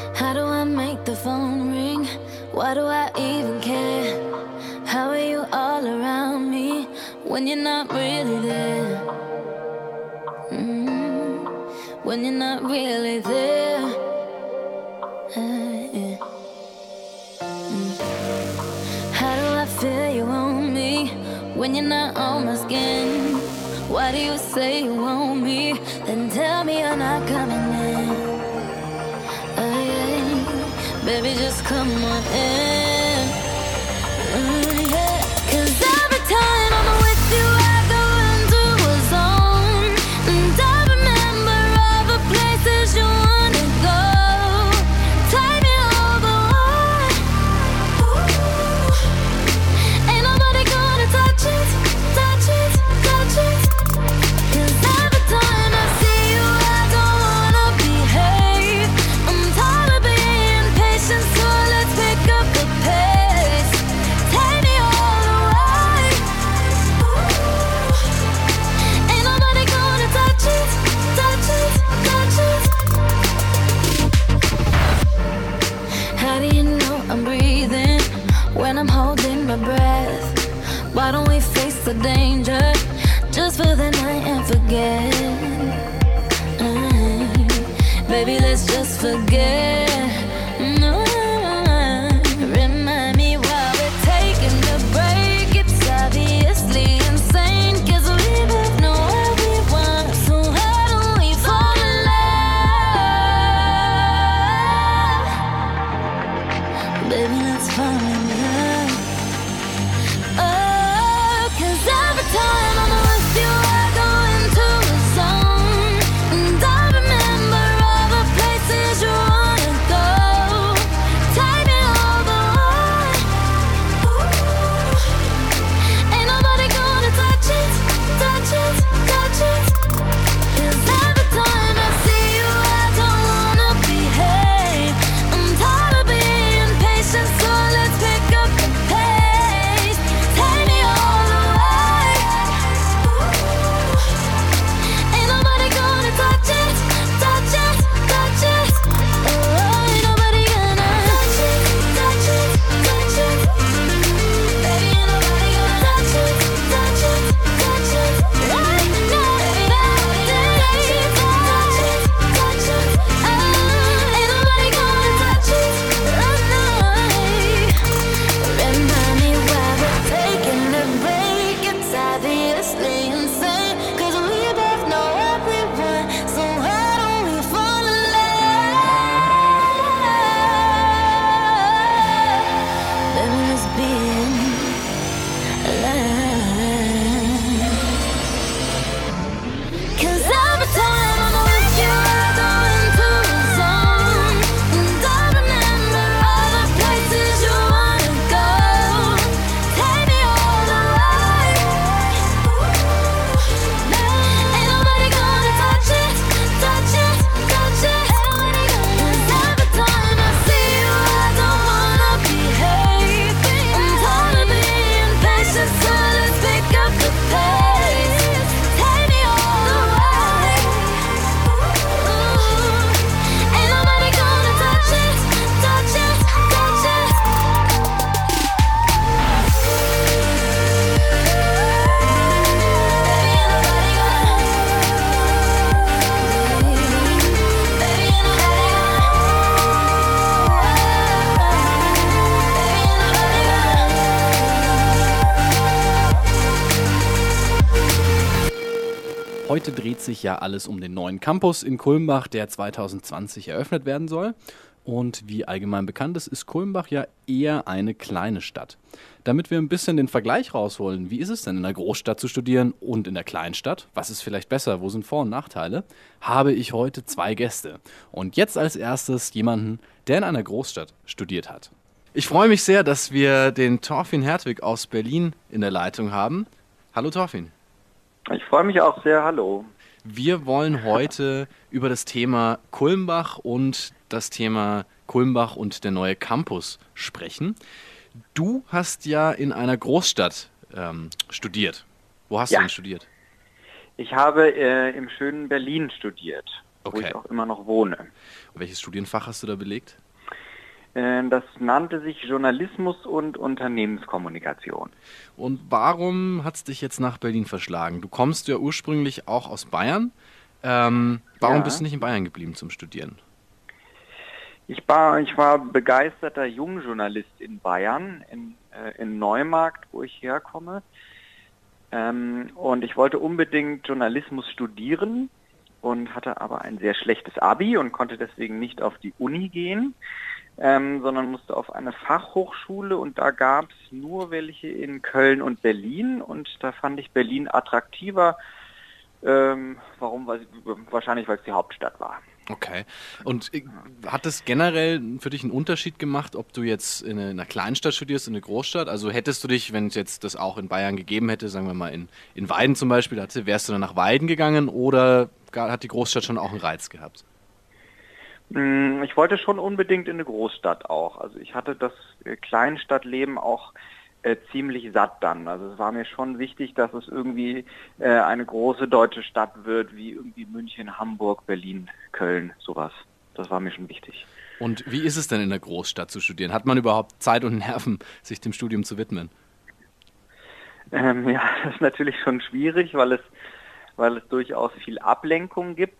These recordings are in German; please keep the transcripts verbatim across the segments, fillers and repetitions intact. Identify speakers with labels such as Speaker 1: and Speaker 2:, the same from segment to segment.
Speaker 1: How do I make the phone ring? Why do I even care? How are you all around me when you're not really there? Mm, when you're not really there. Uh, yeah. mm. How do I feel you on me when you're not on my skin? Why do you say you want me, then tell me you're not coming in? Oh yeah, baby, just come on in. Mm, yeah. 'Cause every time I'm with you, I go into a zone, and I remember all the places you wanna go. Take me all the way. Ooh. Ain't nobody gonna touch it, touch it, touch it. 'Cause every time I see you, I don't wanna behave. I'm tired of being patient, so let's pick up the pace. Take me all the way. Ooh. Ain't nobody gonna touch it, touch it, touch it. How do you know I'm breathing when I'm holding my breath? Why don't we face the danger just for the night and forget? Mm, Baby, let's just forget. No, remind me while we're taking the break. It's obviously insane, 'cause we both know what we want. So how do we fall in love? Baby, let's fall in love. Oh, 'cause every time I'm with you, I go into a zone, and I remember all the places you wanna go. Take me all the way. Ooh. Ain't nobody gonna touch it, touch it, touch it. 'Cause every time I see you, I don't wanna behave. I'm tired of being patient, so let's pick up the pace. Take me all the way. Ooh. Ain't nobody gonna touch it, touch it, touch it. Oh, ain't nobody gonna touch it, touch it, touch it. Baby, ain't nobody gonna touch it, touch it, touch it. Right now, touch it, touch it, touch it. Oh, ain't nobody gonna touch it right now. Remind me why we're taking a break. It's obviously insane, 'cause we both know what we want. So why don't we fall in love? Baby, let's be in love. 'Cause every time I'm with you, I go into a zone, and I remember all the places you wanna go. Take me all the way. Ooh. Ain't nobody gonna touch it, touch it, touch it. 'Cause every time I see you, I don't wanna behave. I'm tired of being patient, so let's pick up the pace. Take me all the way. Ooh. Ain't nobody gonna touch it, touch it, touch it. Baby, ain't nobody gonna. Baby, ain't nobody
Speaker 2: Heute dreht sich ja alles um den neuen Campus in Kulmbach, der zwanzig zwanzig eröffnet werden soll. Und wie allgemein bekannt ist, ist Kulmbach ja eher eine kleine Stadt. Damit wir ein bisschen den Vergleich rausholen, wie ist es denn in der Großstadt zu studieren und in der Kleinstadt? Was ist vielleicht besser? Wo sind Vor- und Nachteile? Habe ich heute zwei Gäste. Und jetzt als erstes jemanden, der in einer Großstadt studiert hat. Ich freue mich sehr, dass wir den Thorfinn Hertwig aus Berlin in der Leitung haben. Hallo Thorfinn.
Speaker 3: Ich freue mich auch sehr, hallo.
Speaker 2: Wir wollen heute über das Thema Kulmbach und das Thema Kulmbach und der neue Campus sprechen. Du hast ja in einer Großstadt ähm, studiert. Wo hast
Speaker 3: Ja.
Speaker 2: du denn studiert?
Speaker 3: Ich habe äh, im schönen Berlin studiert.
Speaker 2: Okay.
Speaker 3: wo ich auch immer noch wohne.
Speaker 2: Welches Studienfach hast du da belegt?
Speaker 3: Äh, das nannte sich Journalismus und Unternehmenskommunikation.
Speaker 2: Und warum hat es dich jetzt nach Berlin verschlagen? Du kommst ja ursprünglich auch aus Bayern. Ähm, warum
Speaker 3: Ja.
Speaker 2: bist du nicht in Bayern geblieben zum Studieren?
Speaker 3: Ich war, ich war begeisterter Jungjournalist in Bayern, in, äh, in Neumarkt, wo ich herkomme. Ähm, und ich wollte unbedingt Journalismus studieren und hatte aber ein sehr schlechtes Abi und konnte deswegen nicht auf die Uni gehen, ähm, sondern musste auf eine Fachhochschule, und da gab es nur welche in Köln und Berlin, und da fand ich Berlin attraktiver. Ähm, warum? Weil, wahrscheinlich, weil es die Hauptstadt war.
Speaker 2: Okay. Und äh, hat es generell für dich einen Unterschied gemacht, ob du jetzt in einer Kleinstadt studierst, in einer Großstadt? Also hättest du dich, wenn es jetzt das auch in Bayern gegeben hätte, sagen wir mal in, in Weiden zum Beispiel, hatte, wärst du dann nach Weiden gegangen, oder gar, hat die Großstadt schon auch einen Reiz gehabt?
Speaker 3: Ich wollte schon unbedingt in eine Großstadt auch. Also ich hatte das Kleinstadtleben auch äh, ziemlich satt dann. Also es war mir schon wichtig, dass es irgendwie äh, eine große deutsche Stadt wird, wie irgendwie München, Hamburg, Berlin, Köln, sowas. Das war mir schon wichtig.
Speaker 2: Und wie ist es denn in der Großstadt zu studieren? Hat man überhaupt Zeit und Nerven, sich dem Studium zu widmen?
Speaker 3: Ähm, ja, das ist natürlich schon schwierig, weil es, weil es durchaus viel Ablenkung gibt.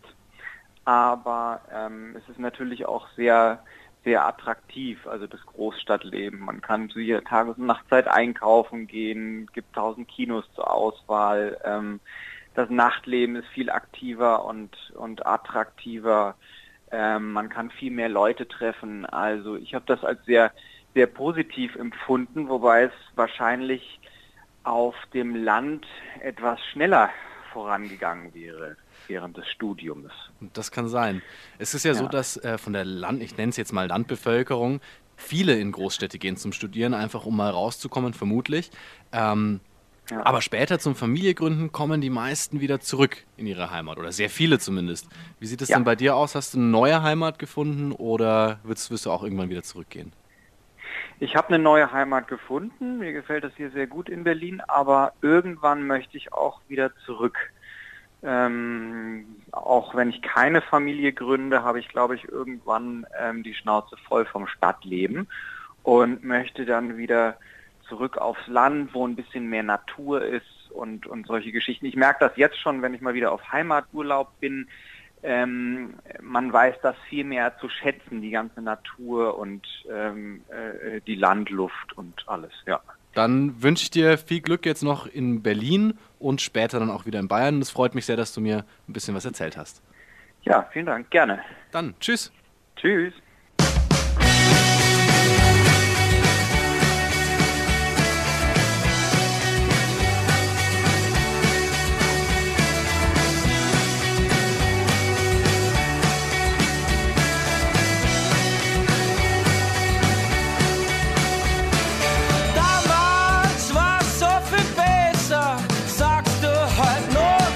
Speaker 3: Aber ähm, es ist natürlich auch sehr, sehr attraktiv, also das Großstadtleben. Man kann zu jeder Tages- und Nachtzeit einkaufen gehen, gibt tausend Kinos zur Auswahl. Ähm, das Nachtleben ist viel aktiver und, und attraktiver. Ähm, man kann viel mehr Leute treffen. Also ich habe das als sehr, sehr positiv empfunden, wobei es wahrscheinlich auf dem Land etwas schneller vorangegangen wäre während des Studiums.
Speaker 2: Das kann sein. Es ist ja, ja. so, dass äh, von der Land, ich nenne es jetzt mal Landbevölkerung, viele in Großstädte gehen zum Studieren, einfach um mal rauszukommen, vermutlich. Ähm, ja. Aber später zum Familiengründen kommen die meisten wieder zurück in ihre Heimat, oder sehr viele zumindest. Wie sieht es ja. denn bei dir aus? Hast du eine neue Heimat gefunden, oder wirst, wirst du auch irgendwann wieder zurückgehen?
Speaker 3: Ich habe eine neue Heimat gefunden. Mir gefällt das hier sehr gut in Berlin, aber irgendwann möchte ich auch wieder zurück. Ähm, auch wenn ich keine Familie gründe, habe ich, glaube ich, irgendwann ähm, die Schnauze voll vom Stadtleben und möchte dann wieder zurück aufs Land, wo ein bisschen mehr Natur ist und, und solche Geschichten. Ich merke das jetzt schon, wenn ich mal wieder auf Heimaturlaub bin. Ähm, man weiß das viel mehr zu schätzen, die ganze Natur und ähm, äh, die Landluft und alles, ja.
Speaker 2: Dann wünsche ich dir viel Glück jetzt noch in Berlin und später dann auch wieder in Bayern. Es freut mich sehr, dass du mir ein bisschen was erzählt hast.
Speaker 3: Ja, vielen Dank, gerne.
Speaker 2: Dann, tschüss.
Speaker 3: Tschüss.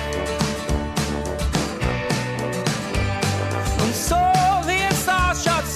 Speaker 4: So wie es ausschaut,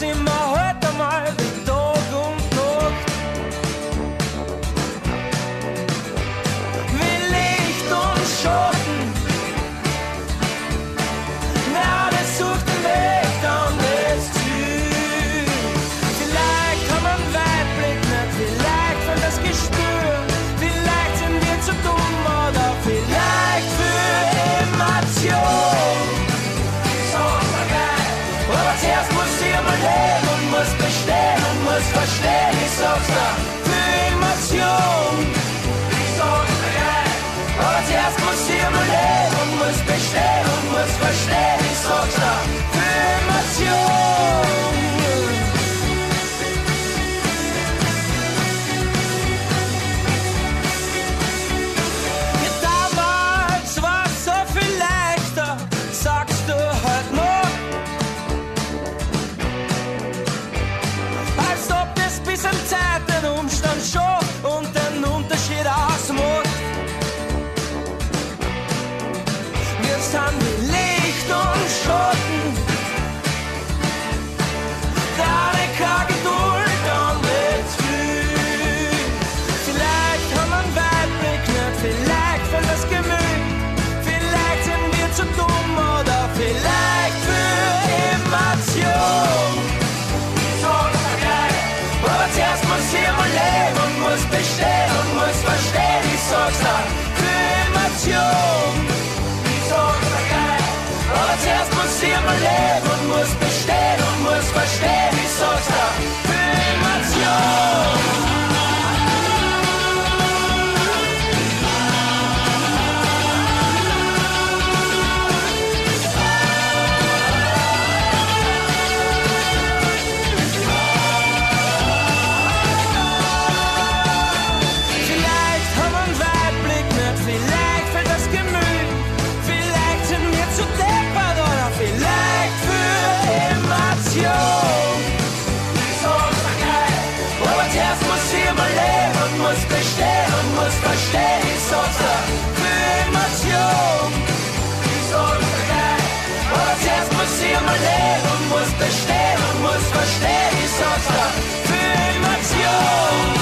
Speaker 4: und muss bestehen und muss verstehen, ich sag's da, Filmation. Bestehen und muss verstehen, ich sag's da, Filmation. Ich sag's da geil, aber zuerst muss ich mal leben und muss bestehen und muss verstehen, ich sag's da, Filmation.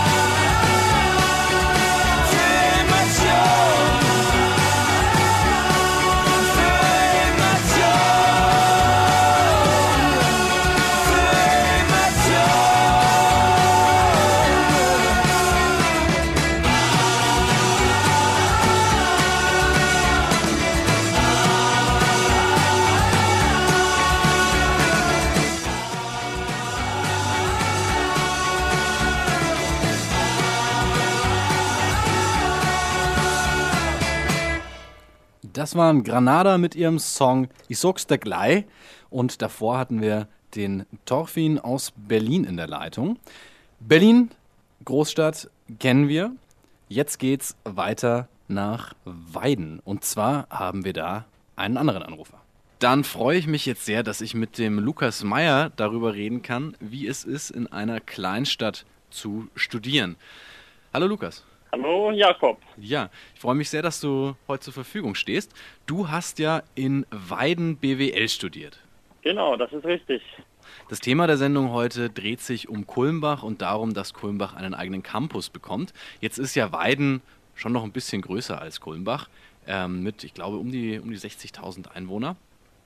Speaker 2: Das waren Granada mit ihrem Song Ich sag's dir gleich. Und davor hatten wir den Torfin aus Berlin in der Leitung. Berlin, Großstadt, kennen wir. Jetzt geht's weiter nach Weiden. Und zwar haben wir da einen anderen Anrufer. Dann freue ich mich jetzt sehr, dass ich mit dem Lukas Meyer darüber reden kann, wie es ist, in einer Kleinstadt zu studieren. Hallo Lukas.
Speaker 5: Hallo Jakob.
Speaker 2: Ja, ich freue mich sehr, dass du heute zur Verfügung stehst. Du hast ja in Weiden B W L studiert.
Speaker 5: Genau, das ist richtig.
Speaker 2: Das Thema der Sendung heute dreht sich um Kulmbach und darum, dass Kulmbach einen eigenen Campus bekommt. Jetzt ist ja Weiden schon noch ein bisschen größer als Kulmbach, ähm, mit, ich glaube, um die, um die sechzigtausend Einwohner.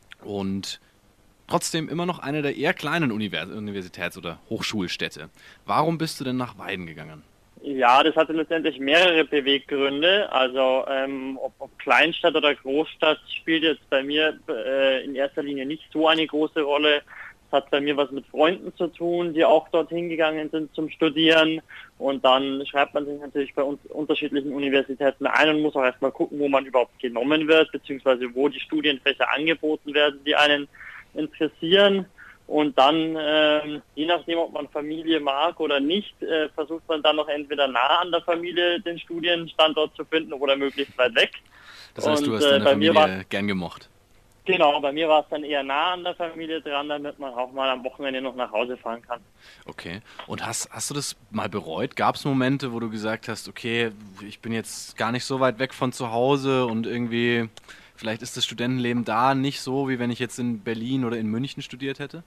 Speaker 2: Und trotzdem immer noch eine der eher kleinen Univers- Universitäts- oder Hochschulstädte. Warum bist du denn nach Weiden gegangen?
Speaker 5: Ja, das hatte letztendlich mehrere Beweggründe. Also ähm, ob, ob Kleinstadt oder Großstadt spielt jetzt bei mir äh, in erster Linie nicht so eine große Rolle. Es hat bei mir was mit Freunden zu tun, die auch dorthin gegangen sind zum Studieren. Und dann schreibt man sich natürlich bei uns unterschiedlichen Universitäten ein und muss auch erstmal gucken, wo man überhaupt genommen wird, beziehungsweise wo die Studienfächer angeboten werden, die einen interessieren. Und dann, ähm, je nachdem, ob man Familie mag oder nicht, äh, versucht man dann noch entweder nah an der Familie den Studienstandort zu finden oder möglichst weit weg.
Speaker 2: Das heißt,
Speaker 5: und,
Speaker 2: du hast
Speaker 5: äh,
Speaker 2: deine
Speaker 5: bei
Speaker 2: Familie
Speaker 5: mir war,
Speaker 2: gern gemocht.
Speaker 5: Genau, bei mir war es dann eher nah an der Familie dran, damit man auch mal am Wochenende noch nach Hause fahren kann.
Speaker 2: Okay. Und hast, hast du das mal bereut? Gab es Momente, wo du gesagt hast, okay, ich bin jetzt gar nicht so weit weg von zu Hause und irgendwie, vielleicht ist das Studentenleben da nicht so, wie wenn ich jetzt in Berlin oder in München studiert hätte?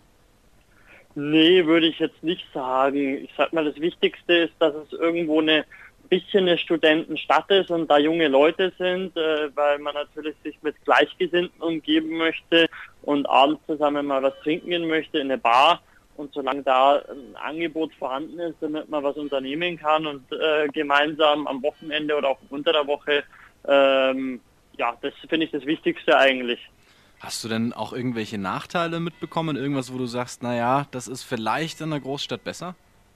Speaker 5: Nee, würde ich jetzt nicht sagen. Ich sag mal, das Wichtigste ist, dass es irgendwo eine bisschen eine Studentenstadt ist und da junge Leute sind, äh, weil man natürlich sich mit Gleichgesinnten umgeben möchte und abends zusammen mal was trinken gehen möchte in eine Bar. Und solange da ein Angebot vorhanden ist, damit man was unternehmen kann und äh, gemeinsam am Wochenende oder auch unter der Woche, ähm, ja, das finde ich das Wichtigste eigentlich.
Speaker 2: Hast du denn auch irgendwelche Nachteile mitbekommen? Irgendwas, wo du sagst, naja, das ist vielleicht in einer Großstadt besser?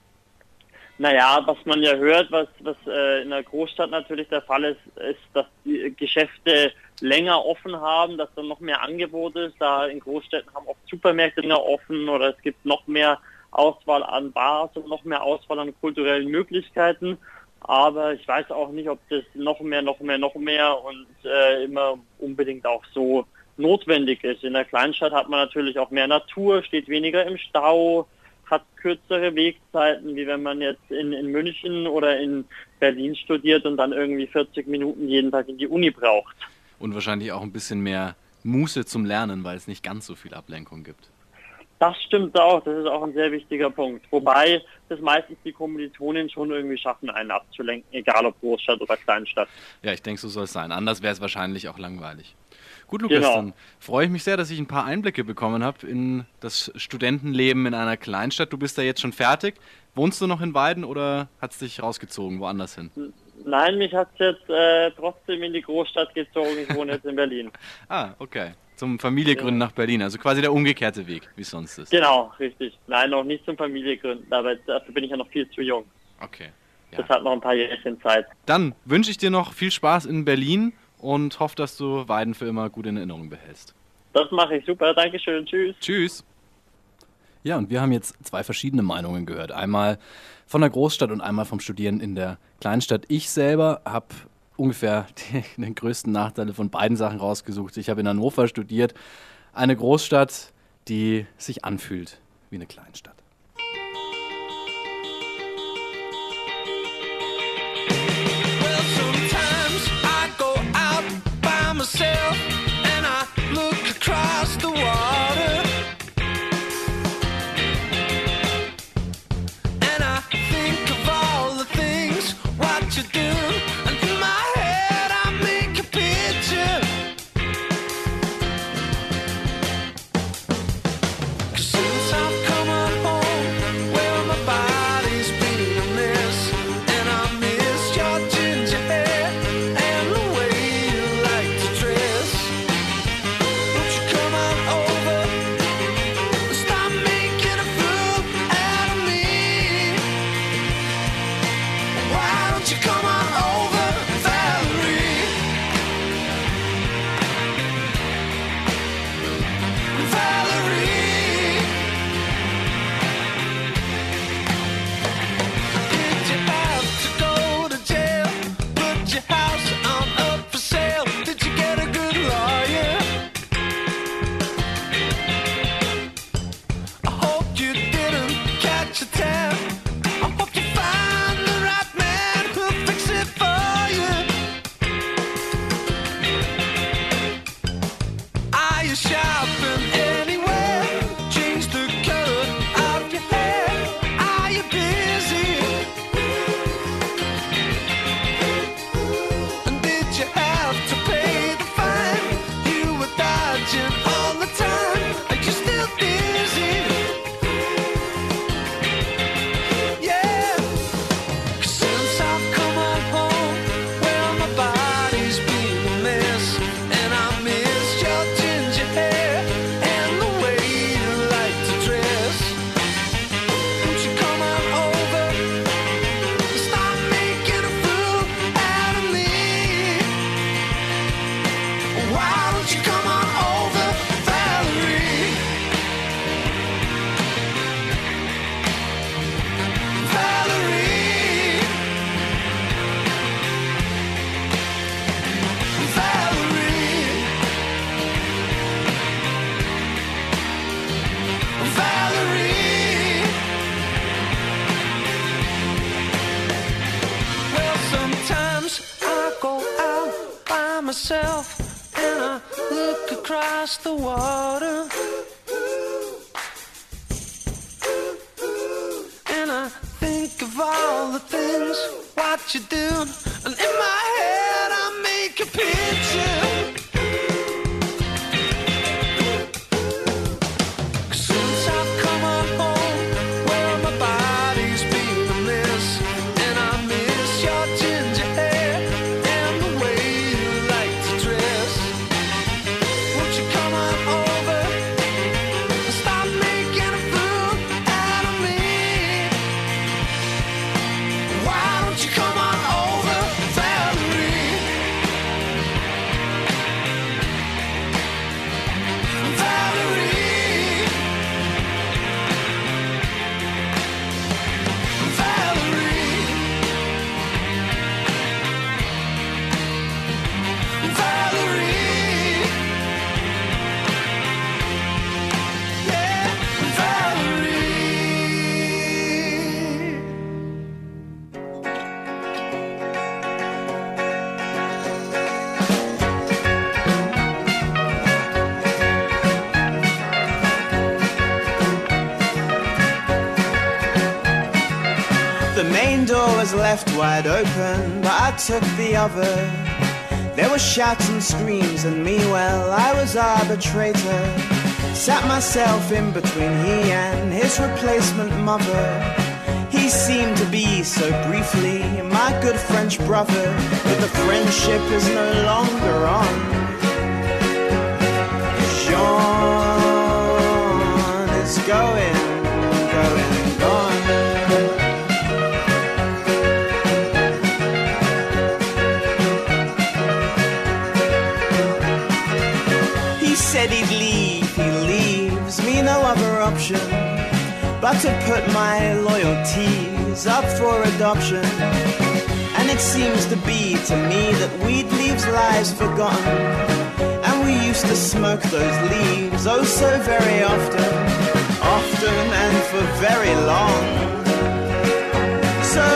Speaker 5: Naja, was man ja hört, was, was äh, in der Großstadt natürlich der Fall ist, ist, dass die Geschäfte länger offen haben, dass da noch mehr Angebot ist. Da in Großstädten haben oft Supermärkte länger offen oder es gibt noch mehr Auswahl an Bars und noch mehr Auswahl an kulturellen Möglichkeiten. Aber ich weiß auch nicht, ob das noch mehr, noch mehr, noch mehr und äh, immer unbedingt auch so notwendig ist. In der Kleinstadt hat man natürlich auch mehr Natur, steht weniger im Stau, hat kürzere Wegzeiten, wie wenn man jetzt in, in München oder in Berlin studiert und dann irgendwie vierzig Minuten jeden Tag in die Uni braucht.
Speaker 2: Und wahrscheinlich auch ein bisschen mehr Muße zum Lernen, weil es nicht ganz so viel Ablenkung gibt.
Speaker 5: Das stimmt auch, das ist auch ein sehr wichtiger Punkt. Wobei das meistens die Kommilitonen schon irgendwie schaffen, einen abzulenken, egal ob Großstadt oder Kleinstadt.
Speaker 2: Ja, ich denke, so soll es sein. Anders wäre es wahrscheinlich auch langweilig. Gut, Lukas,
Speaker 5: Genau.
Speaker 2: Dann freue ich mich sehr, dass ich ein paar Einblicke bekommen habe in das Studentenleben in einer Kleinstadt. Du bist da jetzt schon fertig. Wohnst du noch in Weiden oder hat es dich rausgezogen, woanders hin?
Speaker 5: Nein, mich hat es jetzt äh, trotzdem in die Großstadt gezogen. Ich wohne jetzt in Berlin.
Speaker 2: Ah, okay. zum Familiengründen
Speaker 5: Ja.
Speaker 2: nach Berlin. Also quasi der umgekehrte Weg, wie es sonst ist.
Speaker 5: Genau, richtig. Nein, noch nicht zum Familiengründen, aber dafür bin ich ja noch viel zu jung.
Speaker 2: Okay. Ja.
Speaker 5: Das hat noch ein paar Jährchen Zeit.
Speaker 2: Dann wünsche ich dir noch viel Spaß in Berlin und hoffe, dass du Weiden für immer gut in Erinnerung behältst.
Speaker 5: Das mache ich super. Dankeschön. Tschüss.
Speaker 2: Tschüss. Ja, und wir haben jetzt zwei verschiedene Meinungen gehört. Einmal von der Großstadt und einmal vom Studieren in der Kleinstadt. Ich selber habe ungefähr die, den größten Nachteile von beiden Sachen rausgesucht. Ich habe in Hannover studiert. Eine Großstadt, die sich anfühlt wie eine Kleinstadt.
Speaker 4: Well, sometimes I go out by myself and I look across the water. And I think of all the things what you do. And in my head I make a picture. 'Cause since I've come on home, well, my body's been a mess. And I miss your ginger hair and the way you like to dress. Won't you come on over and stop making a fool out of me? Why don't you come on over, Valerie? Valerie, did you have to go to jail? Put your house on up for sale? Did you get a good lawyer? I hope you didn't catch a tab. I hope you find the right man who'll fix it for you. Are you shopping anywhere? Change the color of your hair. Are you busy? And did you have to pay the fine? You were dodging all the time. Are you still dizzy? Yeah. 'Cause since I've come on home, well, my body's been a mess. And I miss your ginger hair and the way you like to dress. Won't you come on over and stop making a fool out of me? Why don't you come on over, Valerie? Valerie, Valerie, Valerie. Well, sometimes I go out by myself and I look across the water. And I think of all the things what you do. And in my head I make a picture. 'Cause since I've come on home, well, my body's been a mess. And I miss your ginger hair and the way you like to dress. Won't you come on over and stop making a fool out of me? Why don't you come on over, Valerie? Valerie, Valerie, Valerie, yeah, Valerie.
Speaker 6: The main door was left wide open, but I took the other. There were shouts and screams, and me, well, I was arbitrator. Sat myself in between he and his replacement mother. He seemed to be so briefly my good French brother, but the friendship is no longer on. is going, going, gone. He said he'd leave, he leaves me no other option but to put my loyalties up for adoption. And it seems to be to me that weed leaves lives forgotten, and we used to smoke those leaves oh so very often, often and for very long. So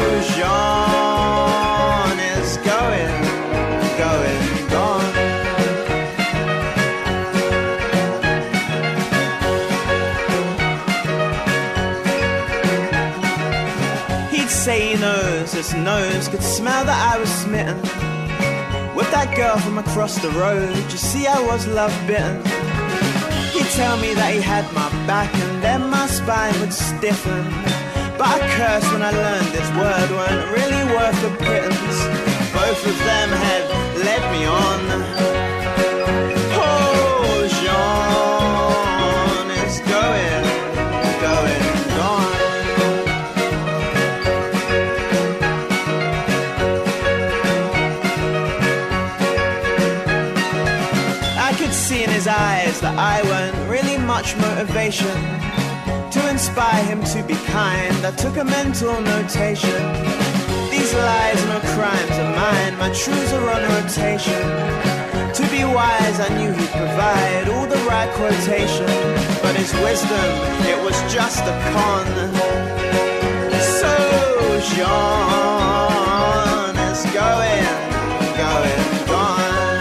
Speaker 6: Jean is going, going, gone. Say he knows, his nose could smell that I was smitten with that girl from across the road. You see I was love bitten. He'd tell me that he had my back and then my spine would stiffen, but I cursed when I learned this word weren't really worth a pittance. Both of them had led me on. Oh, Jean is going, going, gone. See in his eyes that I weren't really much motivation to inspire him to be kind. I took a mental notation. These lies, no crimes are mine. My truths are on rotation. To be wise, I knew he'd provide all the right quotation, but his wisdom, it was just a con. So Jean is going, going, gone.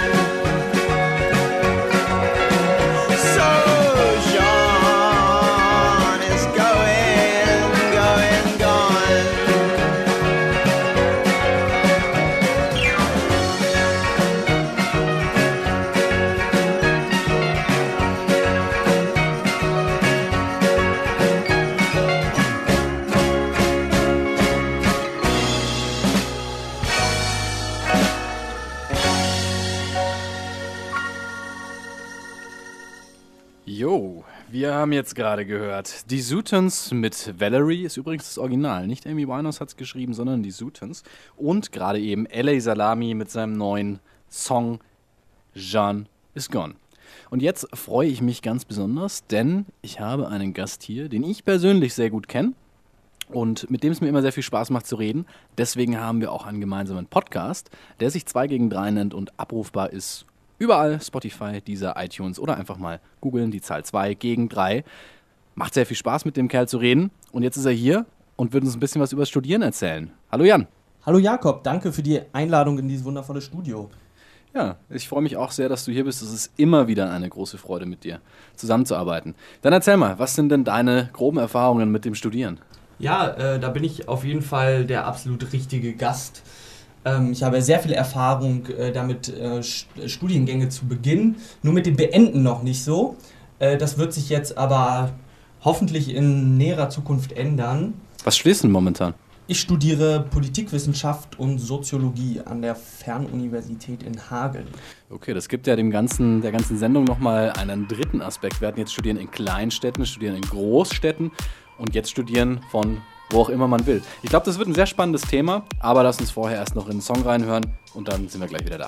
Speaker 2: Jo, wir haben jetzt gerade gehört, die Sutons mit Valerie, ist übrigens das Original, nicht Amy Winehouse hat es geschrieben, sondern die Sutons. Und gerade eben L A Salami mit seinem neuen Song Jean is Gone. Und jetzt freue ich mich ganz besonders, denn ich habe einen Gast hier, den ich persönlich sehr gut kenne und mit dem es mir immer sehr viel Spaß macht zu reden. Deswegen haben wir auch einen gemeinsamen Podcast, der sich zwei gegen drei nennt und abrufbar ist überall, Spotify, Deezer, iTunes oder einfach mal googeln, die Zahl zwei gegen drei. Macht sehr viel Spaß, mit dem Kerl zu reden. Und jetzt ist er hier und wird uns ein bisschen was über das Studieren erzählen. Hallo Jan.
Speaker 7: Hallo Jakob, danke für die Einladung in dieses wundervolle Studio.
Speaker 2: Ja, ich freue mich auch sehr, dass du hier bist. Es ist immer wieder eine große Freude, mit dir zusammenzuarbeiten. Dann erzähl mal, was sind denn deine groben Erfahrungen mit dem Studieren?
Speaker 7: Ja, äh, da bin ich auf jeden Fall der absolut richtige Gast. Ich habe sehr viel Erfahrung äh, damit, äh, Studiengänge zu beginnen, nur mit dem Beenden noch nicht so. Äh, das wird sich jetzt aber hoffentlich in näherer Zukunft ändern.
Speaker 2: Was studierst du denn momentan?
Speaker 7: Ich studiere Politikwissenschaft und Soziologie an der Fernuniversität in Hagen.
Speaker 2: Okay, das gibt ja dem ganzen, der ganzen Sendung nochmal einen dritten Aspekt. Wir hatten jetzt Studieren in Kleinstädten, Studieren in Großstädten und jetzt Studieren von wo auch immer man will. Ich glaube, das wird ein sehr spannendes Thema, aber lass uns vorher erst noch in den Song reinhören und dann sind wir gleich wieder da.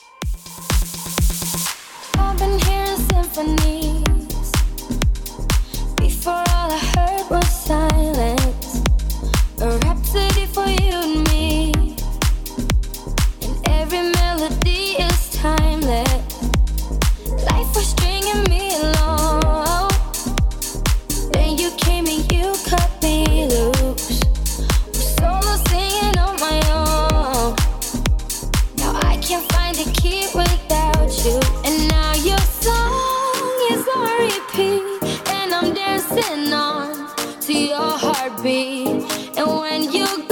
Speaker 1: I've been hearing symphonies. Before all I heard was silence. A rhapsody for you and me. And every melody is timeless. Life was stringing me along. Then you came and you cut me loose. Was solo singing on my own. Now I can't find a key without you. And now your song is on repeat. And I'm dancing on to your heartbeat. And when you